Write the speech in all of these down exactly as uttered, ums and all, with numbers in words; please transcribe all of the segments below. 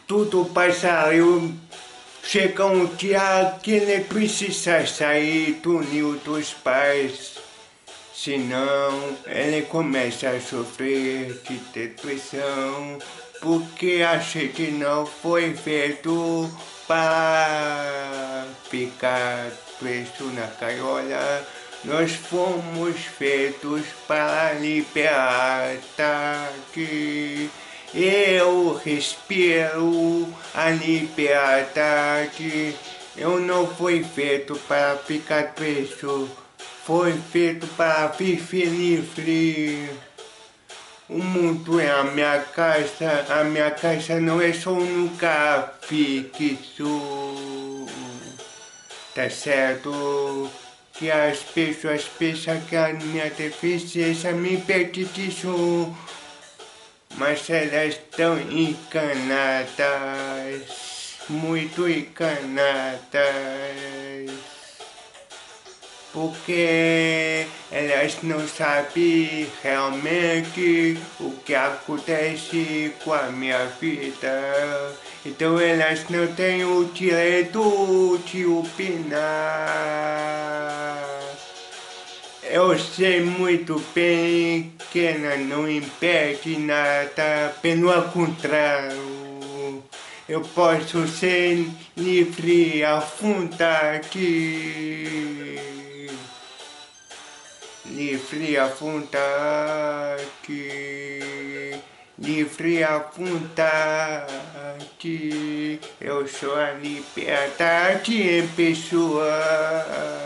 tudo passarinho. Chega um dia que ele precisa sair do ninho dos pais, senão ele começa a sofrer de depressão, porque a gente não foi feito para ficar preso na gaiola. Nós fomos feitos para liberdade. Eu respiro a liberdade. Eu não fui feito para ficar preso. Foi feito para viver livre. O mundo é a minha casa. A minha casa não é só um lugar fixo. Tá certo? Que as pessoas pensam que a minha deficiência me impede disso, mas elas estão enganadas, muito enganadas, porque elas não sabem realmente o que acontece com a minha vida. Então elas não têm o direito de opinar. Eu sei muito bem que ela não impede nada, pelo contrário. Eu posso ser livre à vontade. Livre à vontade. Livre à vontade. Eu sou a liberdade em pessoa.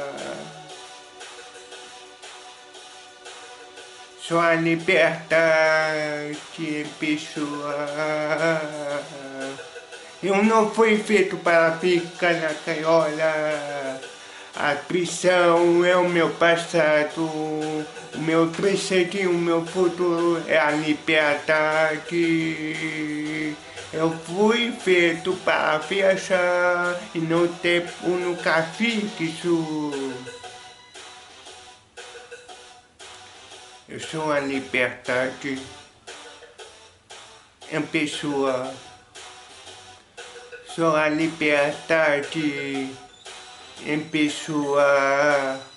Sou a liberdade em pessoa. Eu não fui feito para ficar na gaiola. A prisão é o meu passado. O meu presente e o meu futuro é a liberdade. Eu fui feito para viajar e não ter um lugar fixo. Eu sou a liberdade em pessoa. Sou a liberdade em pessoa.